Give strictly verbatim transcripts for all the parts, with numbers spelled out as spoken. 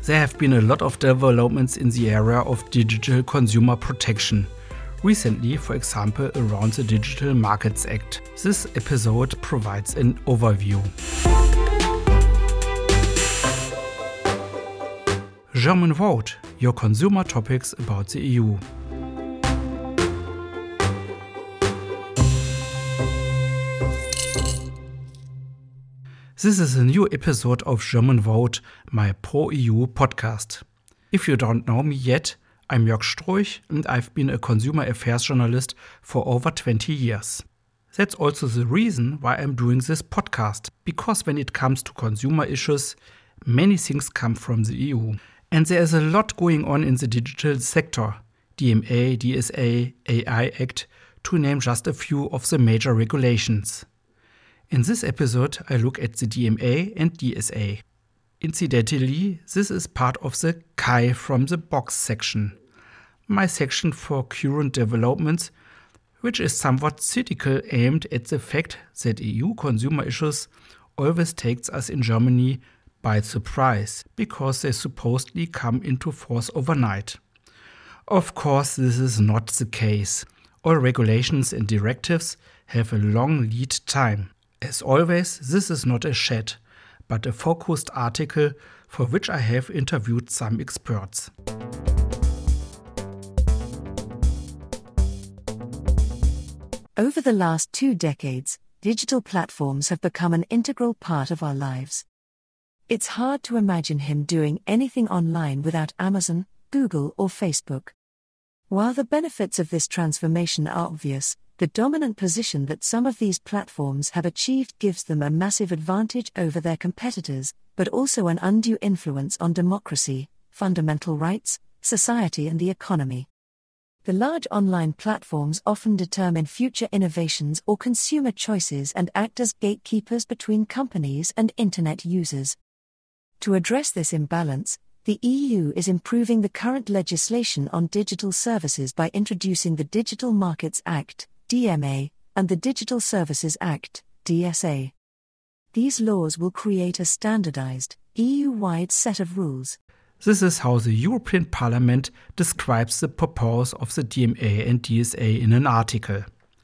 There have been a lot of developments in the area of digital consumer protection. Recently, for example, around the Digital Markets Act. This episode provides an overview. German Vote, your consumer topics about the E U. This is a new episode of German Vote, my pro-E U podcast. If you don't know me yet, I'm Jörg Struich and I've been a consumer affairs journalist for over twenty years. That's also the reason why I'm doing this podcast, because when it comes to consumer issues, many things come from the E U. And there is a lot going on in the digital sector, D M A, D S A, A I Act, to name just a few of the major regulations. In this episode, I look at the D M A and D S A. Incidentally, this is part of the Kai from the Box section, my section for current developments, which is somewhat cynical, aimed at the fact that E U consumer issues always takes us in Germany by surprise, because they supposedly come into force overnight. Of course, this is not the case. All regulations and directives have a long lead time. As always, this is not a chat, but a focused article for which I have interviewed some experts. Over the last two decades, digital platforms have become an integral part of our lives. It's hard to imagine him doing anything online without Amazon, Google, or Facebook. While the benefits of this transformation are obvious, the dominant position that some of these platforms have achieved gives them a massive advantage over their competitors, but also an undue influence on democracy, fundamental rights, society, and the economy. The large online platforms often determine future innovations or consumer choices and act as gatekeepers between companies and internet users. To address this imbalance, the E U is improving the current legislation on digital services by introducing the Digital Markets Act, D M A, and the Digital Services Act, D S A. These laws will create a standardized, E U-wide set of rules. This is how the European Parliament describes the purpose of the D M A and D S A in an article.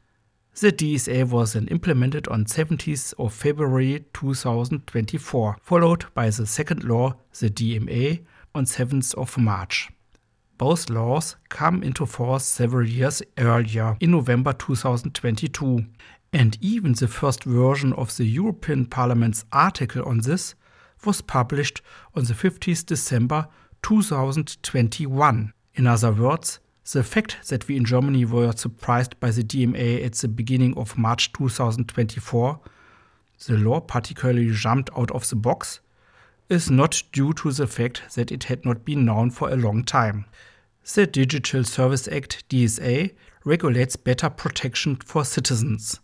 The D S A was then implemented on seventeenth of February two thousand twenty-four, followed by the second law, the D M A, on seventh of March. Both laws come into force several years earlier, in November two thousand twenty-two, and even the first version of the European Parliament's article on this was published on the fifteenth of December two thousand twenty-one. In other words, the fact that we in Germany were surprised by the D M A at the beginning of March two thousand twenty-four, the law particularly jumped out of the box, is not due to the fact that it had not been known for a long time. The Digital Services Act, D S A, regulates better protection for citizens.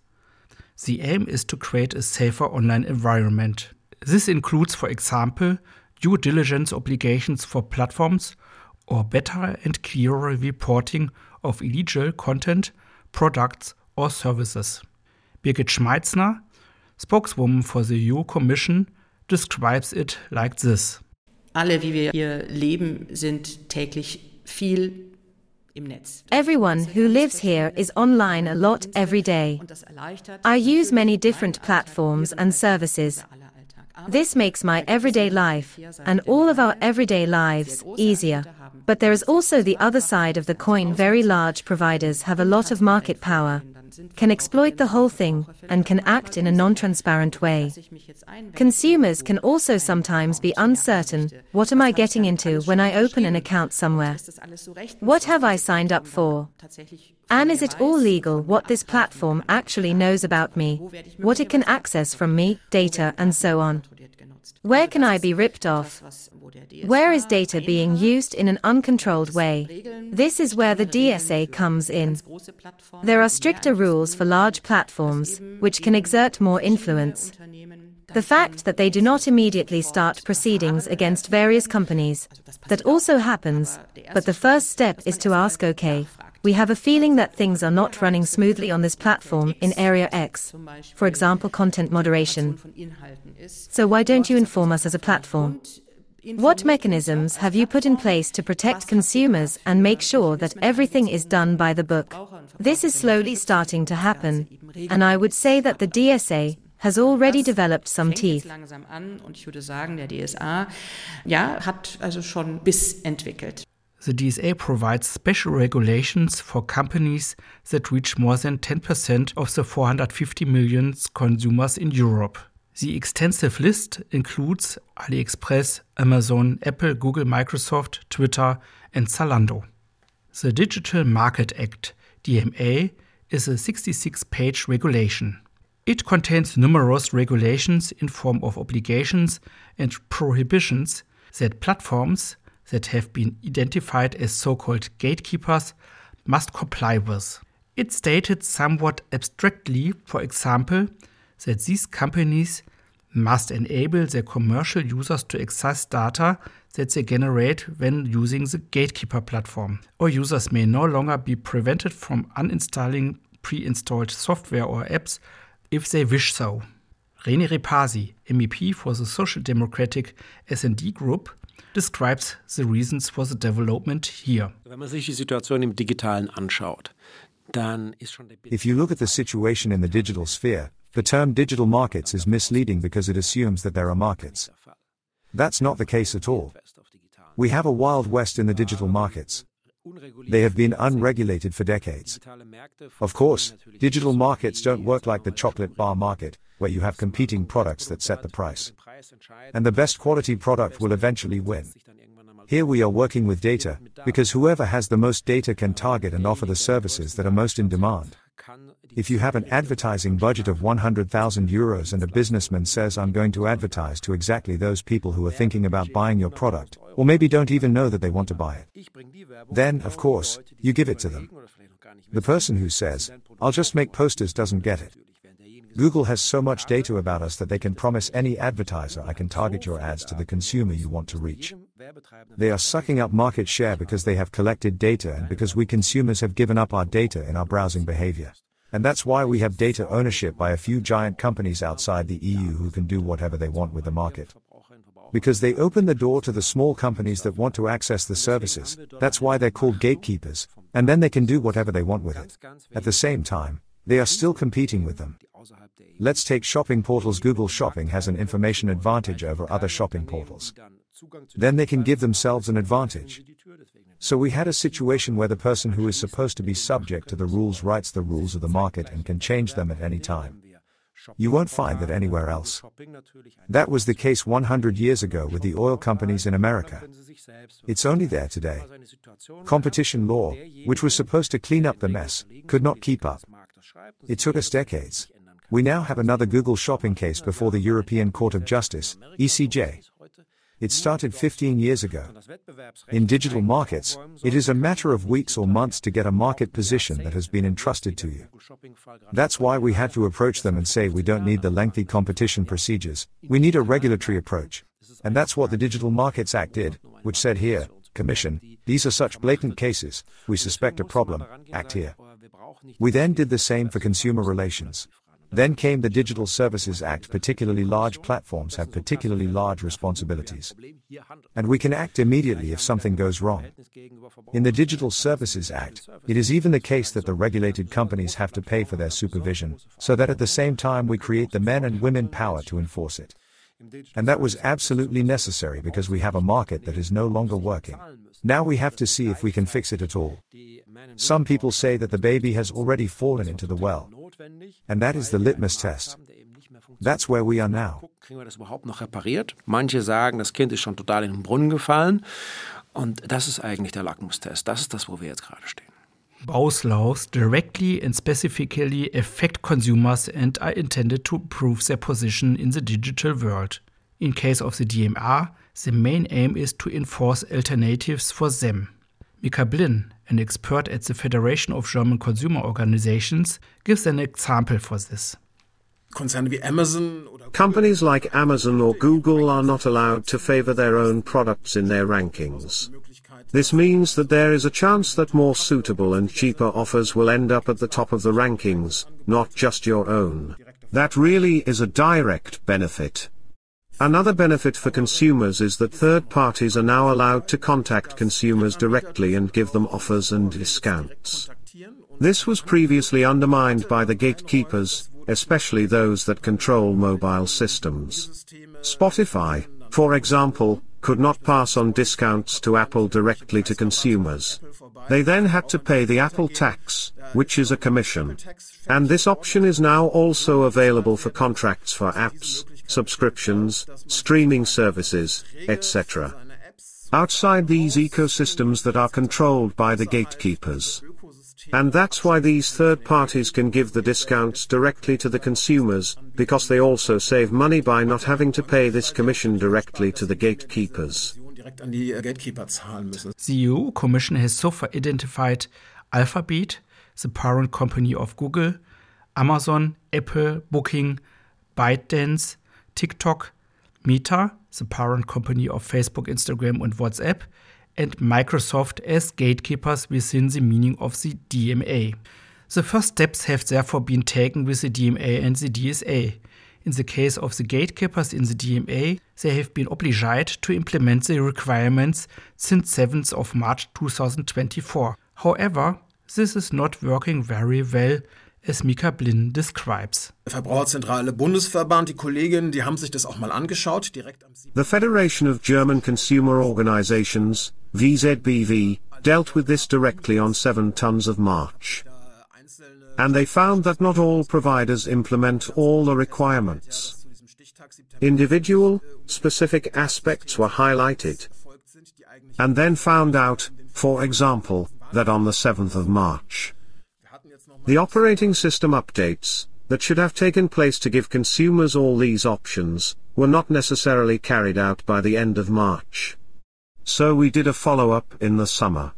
The aim is to create a safer online environment. This includes, for example, due diligence obligations for platforms or better and clearer reporting of illegal content, products or services. Birgit Schmeitzner, spokeswoman for the E U Commission, describes it like this. Alle, wie wir hier leben, sind täglich viel im Netz. Everyone who lives here is online a lot every day. I use many different platforms and services. This makes my everyday life, and all of our everyday lives, easier. But there is also the other side of the coin. Very large providers have a lot of market power, can exploit the whole thing, and can act in a non-transparent way. Consumers can also sometimes be uncertain, what am I getting into when I open an account somewhere? What have I signed up for? And is it all legal what this platform actually knows about me, what it can access from me, data and so on? Where can I be ripped off? Where is data being used in an uncontrolled way? This is where the D S A comes in. There are stricter rules for large platforms, which can exert more influence. The fact that they do not immediately start proceedings against various companies, that also happens, but the first step is to ask, okay, we have a feeling that things are not running smoothly on this platform in area X, for example content moderation. So why don't you inform us as a platform? What mechanisms have you put in place to protect consumers and make sure that everything is done by the book? This is slowly starting to happen, and I would say that the D S A has already developed some teeth. Langsam an und ich würde sagen, der D S A ja, hat also schon Biss entwickelt. The D S A provides special regulations for companies that reach more than ten percent of the four hundred fifty million consumers in Europe. The extensive list includes AliExpress, Amazon, Apple, Google, Microsoft, Twitter, and Zalando. The Digital Market Act, D M A, is a sixty-six page regulation. It contains numerous regulations in form of obligations and prohibitions that platforms that have been identified as so-called gatekeepers must comply with. It stated somewhat abstractly, for example, that these companies must enable their commercial users to access data that they generate when using the gatekeeper platform, or users may no longer be prevented from uninstalling pre-installed software or apps if they wish so. René Repasi, M E P for the Social Democratic S and D Group, describes the reasons for the development here. Wenn man sich die Situation im Digitalen anschaut, dann ist schon der If you look at the situation in the digital sphere, the term digital markets is misleading because it assumes that there are markets. That's not the case at all. We have a wild west in the digital markets. They have been unregulated for decades. Of course, digital markets don't work like the chocolate bar market, where you have competing products that set the price. And the best quality product will eventually win. Here we are working with data, because whoever has the most data can target and offer the services that are most in demand. If you have an advertising budget of one hundred thousand euros and a businessman says I'm going to advertise to exactly those people who are thinking about buying your product, or maybe don't even know that they want to buy it, then, of course, you give it to them. The person who says, I'll just make posters doesn't get it. Google has so much data about us that they can promise any advertiser I can target your ads to the consumer you want to reach. They are sucking up market share because they have collected data and because we consumers have given up our data in our browsing behavior. And that's why we have data ownership by a few giant companies outside the E U who can do whatever they want with the market. Because they open the door to the small companies that want to access the services, that's why they're called gatekeepers, and then they can do whatever they want with it. At the same time, they are still competing with them. Let's take shopping portals. Google Shopping has an information advantage over other shopping portals. Then they can give themselves an advantage. So we had a situation where the person who is supposed to be subject to the rules writes the rules of the market and can change them at any time. You won't find that anywhere else. That was the case one hundred years ago with the oil companies in America. It's only there today. Competition law, which was supposed to clean up the mess, could not keep up. It took us decades. We now have another Google Shopping case before the European Court of Justice, E C J. It started fifteen years ago. In digital markets, it is a matter of weeks or months to get a market position that has been entrusted to you. That's why we had to approach them and say we don't need the lengthy competition procedures, we need a regulatory approach. And that's what the Digital Markets Act did, which said here, Commission, these are such blatant cases, we suspect a problem, act here. We then did the same for consumer relations. Then came the Digital Services Act. Particularly large platforms have particularly large responsibilities. And we can act immediately if something goes wrong. In the Digital Services Act, it is even the case that the regulated companies have to pay for their supervision, so that at the same time we create the men and women power to enforce it. And that was absolutely necessary because we have a market that is no longer working. Now we have to see if we can fix it at all. Some people say that the baby has already fallen into the well. And that is the litmus test. That's where we are now. Kriegen wir das überhaupt noch repariert? Manche sagen, das Kind ist schon total in den Brunnen gefallen. Und das ist eigentlich der Lackmustest. Das ist das, wo wir jetzt gerade stehen. Both laws directly and specifically affect consumers and are intended to improve their position in the digital world. In case of the D M A, the main aim is to enforce alternatives for them. Mika Blin, an expert at the Federation of German Consumer Organizations, gives an example for this. Companies like Amazon or Google are not allowed to favor their own products in their rankings. This means that there is a chance that more suitable and cheaper offers will end up at the top of the rankings, not just your own. That really is a direct benefit. Another benefit for consumers is that third parties are now allowed to contact consumers directly and give them offers and discounts. This was previously undermined by the gatekeepers, especially those that control mobile systems. Spotify, for example, could not pass on discounts to Apple directly to consumers. They then had to pay the Apple tax, which is a commission. And this option is now also available for contracts for apps, subscriptions, streaming services, et cetera. Outside these ecosystems that are controlled by the gatekeepers. And that's why these third parties can give the discounts directly to the consumers, because they also save money by not having to pay this commission directly to the gatekeepers. The E U Commission has so far identified Alphabet, the parent company of Google, Amazon, Apple, Booking, ByteDance, TikTok, Meta, the parent company of Facebook, Instagram and WhatsApp, and Microsoft as gatekeepers within the meaning of the D M A. The first steps have therefore been taken with the D M A and the D S A. In the case of the gatekeepers in the D M A, they have been obliged to implement the requirements since seventh of March two thousand twenty-four. However, this is not working very well, as Mika Blin describes. Verbraucherzentrale Bundesverband, die Kolleginnen, die haben sich das auch mal angeschaut, direkt am The Federation of German Consumer Organizations, V Z B V, dealt with this directly on seventh of March. And they found that not all providers implement all the requirements. Individual, specific aspects were highlighted. And then found out, for example, that on the seventh of March, the operating system updates, that should have taken place to give consumers all these options, were not necessarily carried out by the end of March. So we did a follow-up in the summer.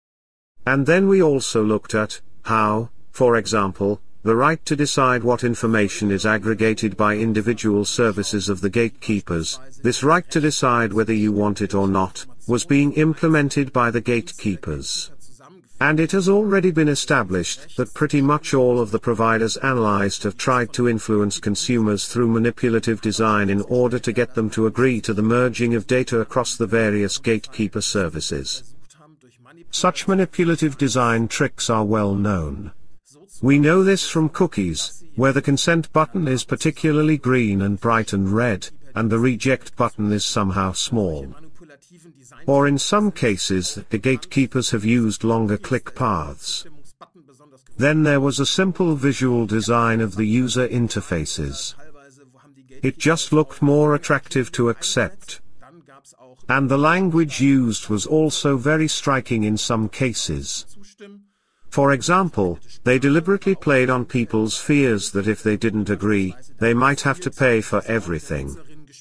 And then we also looked at how, for example, the right to decide what information is aggregated by individual services of the gatekeepers, this right to decide whether you want it or not, was being implemented by the gatekeepers. And it has already been established that pretty much all of the providers analyzed have tried to influence consumers through manipulative design in order to get them to agree to the merging of data across the various gatekeeper services. Such manipulative design tricks are well known. We know this from cookies, where the consent button is particularly green and bright and red, and the reject button is somehow small. Or in some cases, the gatekeepers have used longer click paths. Then there was a simple visual design of the user interfaces. It just looked more attractive to accept. And the language used was also very striking in some cases. For example, they deliberately played on people's fears that if they didn't agree, they might have to pay for everything.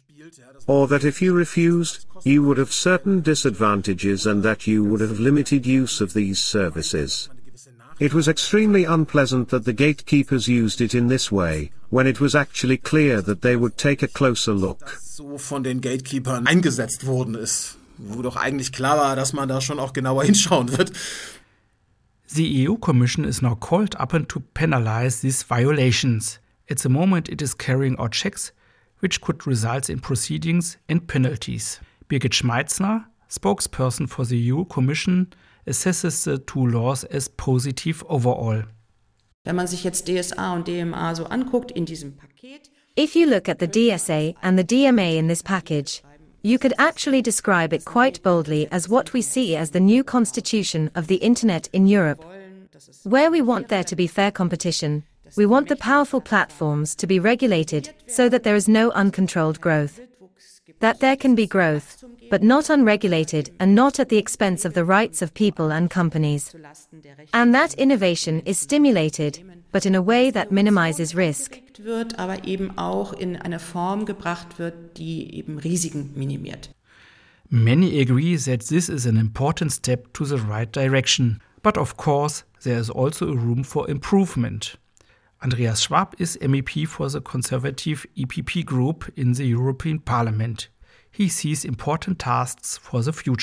Or that if you refused, you would have certain disadvantages and that you would have limited use of these services. It was extremely unpleasant that the gatekeepers used it in this way, when it was actually clear that they would take a closer look. So von den Gatekeepern eingesetzt worden ist, wo doch eigentlich klar war, dass man da schon auch genauer hinschauen wird. The E U Commission is now called upon to penalize these violations. At the moment it is carrying out checks which could result in proceedings and penalties. Birgit Schmeitzner, spokesperson for the E U Commission, assesses the two laws as positive overall. Wenn man sich jetzt D S A und D M A so anguckt in diesem Paket. If you look at the D S A and the D M A in this package, you could actually describe it quite boldly as what we see as the new constitution of the Internet in Europe. Where we want there to be fair competition, we want the powerful platforms to be regulated so that there is no uncontrolled growth. That there can be growth, but not unregulated and not at the expense of the rights of people and companies. And that innovation is stimulated, but in a way that minimizes risk. Wird, aber eben auch in eine Form gebracht wird, die eben Risiken minimiert. Many agree that this is an important step to the right direction. But of course, there is also a room for improvement. Andreas Schwab is M E P for the Conservative E P P group in the European Parliament. He sees important tasks for the future.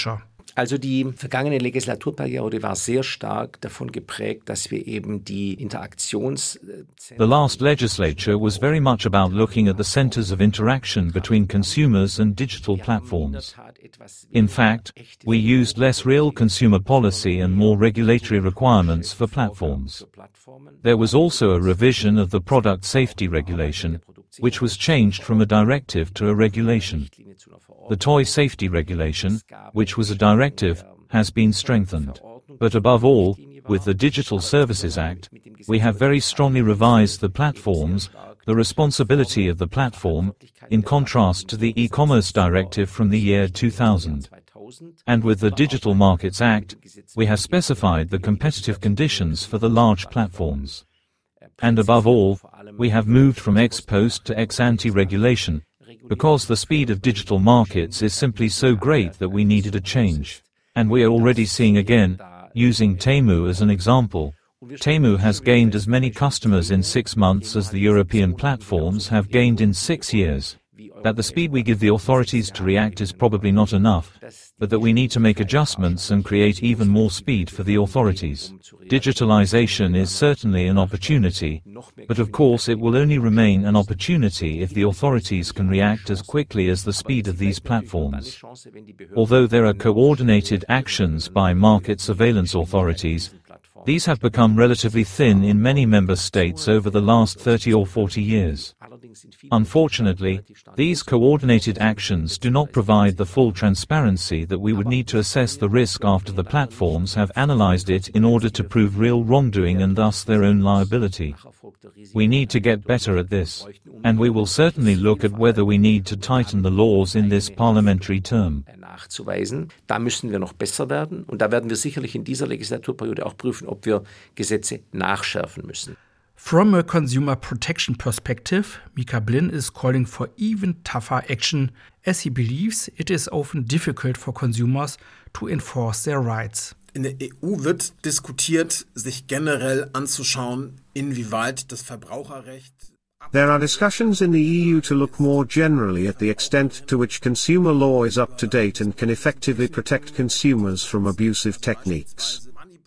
Also die vergangene Legislaturperiode war sehr stark davon geprägt, dass wir eben die Interaktions... The last legislature was very much about looking at the centers of interaction between consumers and digital platforms. In fact, we used less real consumer policy and more regulatory requirements for platforms. There was also a revision of the product safety regulation, which was changed from a directive to a regulation. The toy safety regulation, which was a directive, has been strengthened. But above all, with the Digital Services Act, we have very strongly revised the platforms, the responsibility of the platform, in contrast to the e-commerce directive from the year two thousand. And with the Digital Markets Act, we have specified the competitive conditions for the large platforms. And above all, we have moved from ex post to ex ante regulation, because the speed of digital markets is simply so great that we needed a change. And we are already seeing again, using Temu as an example, Temu has gained as many customers in six months as the European platforms have gained in six years. That the speed we give the authorities to react is probably not enough, but that we need to make adjustments and create even more speed for the authorities. Digitalization is certainly an opportunity, but of course it will only remain an opportunity if the authorities can react as quickly as the speed of these platforms. Although there are coordinated actions by market surveillance authorities, these have become relatively thin in many member states over the last thirty or forty years. Unfortunately, these coordinated actions do not provide the full transparency that we would need to assess the risk after the platforms have analyzed it in order to prove real wrongdoing and thus their own liability. We need to get better at this, and we will certainly look at whether we need to tighten the laws in this parliamentary term. Nachzuweisen. Da müssen wir noch besser werden und da werden wir sicherlich in dieser Legislaturperiode auch prüfen, ob wir Gesetze nachschärfen müssen. From a consumer protection perspective, Mika Blin is calling for even tougher action, as he believes it is often difficult for consumers to enforce their rights. In der E U wird diskutiert, sich generell anzuschauen, inwieweit das Verbraucherrecht. There are discussions in the E U to look more generally at the extent to which consumer law is up to date and can effectively protect consumers from abusive techniques.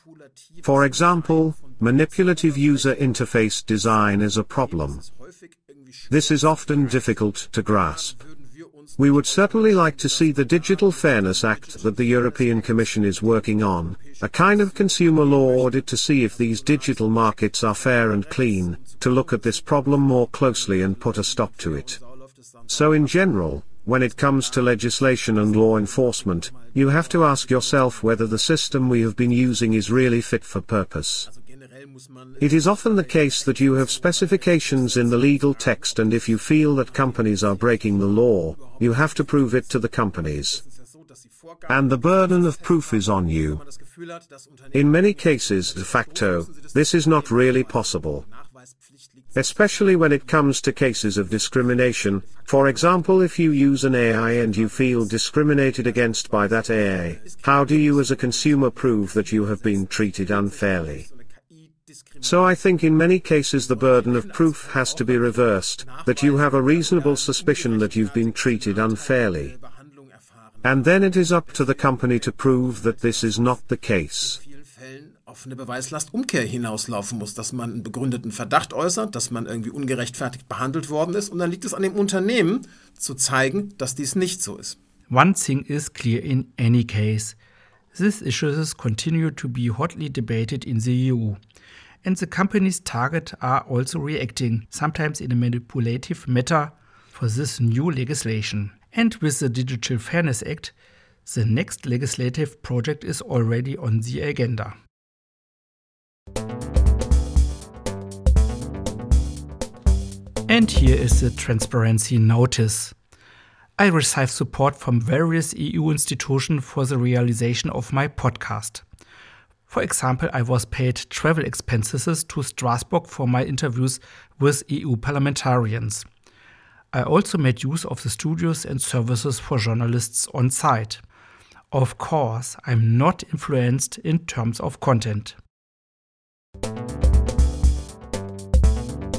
For example, manipulative user interface design is a problem. This is often difficult to grasp. We would certainly like to see the Digital Fairness Act that the European Commission is working on, a kind of consumer law audit to see if these digital markets are fair and clean, to look at this problem more closely and put a stop to it. So in general, when it comes to legislation and law enforcement, you have to ask yourself whether the system we have been using is really fit for purpose. It is often the case that you have specifications in the legal text, and if you feel that companies are breaking the law, you have to prove it to the companies. And the burden of proof is on you. In many cases, de facto, this is not really possible. Especially when it comes to cases of discrimination. For example, if you use an A I and you feel discriminated against by that A I, how do you as a consumer prove that you have been treated unfairly? So I think in many cases the burden of proof has to be reversed, that you have a reasonable suspicion that you've been treated unfairly. And then it is up to the company to prove that this is not the case. Auf eine Beweislastumkehr hinauslaufen muss, dass man einen begründeten Verdacht äußert, dass man irgendwie ungerechtfertigt behandelt worden ist, und dann liegt es an dem Unternehmen zu zeigen, dass dies nicht so ist. One thing is clear in any case. These issues continue to be hotly debated in the E U. And the companies targeted are also reacting, sometimes in a manipulative manner, for this new legislation. And with the Digital Fairness Act, the next legislative project is already on the agenda. And here is the transparency notice. I receive support from various E U institutions for the realization of my podcast. For example, I was paid travel expenses to Strasbourg for my interviews with E U parliamentarians. I also made use of the studios and services for journalists on site. Of course, I'm not influenced in terms of content.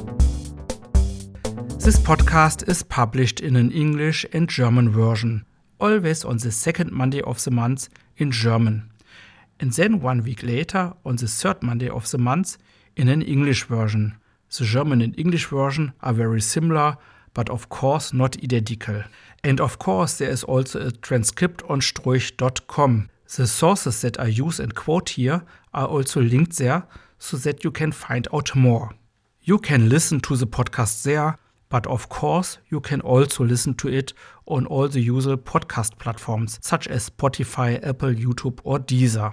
This podcast is published in an English and German version. always on the second Monday of the month in German. And then one week later, on the third Monday of the month, in an English version. The German and English version are very similar, but of course not identical. And of course there is also a transcript on Struich dot com. The sources that I use and quote here are also linked there, so that you can find out more. You can listen to the podcast there, but of course you can also listen to it on all the usual podcast platforms, such as Spotify, Apple, YouTube or Deezer.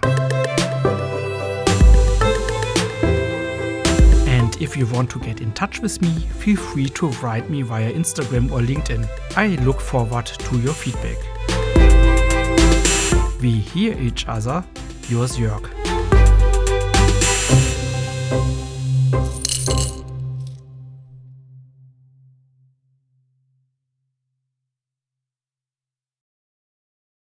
And if you want to get in touch with me, feel free to write me via Instagram or LinkedIn. I look forward to your feedback. We hear each other. Yours Jörg.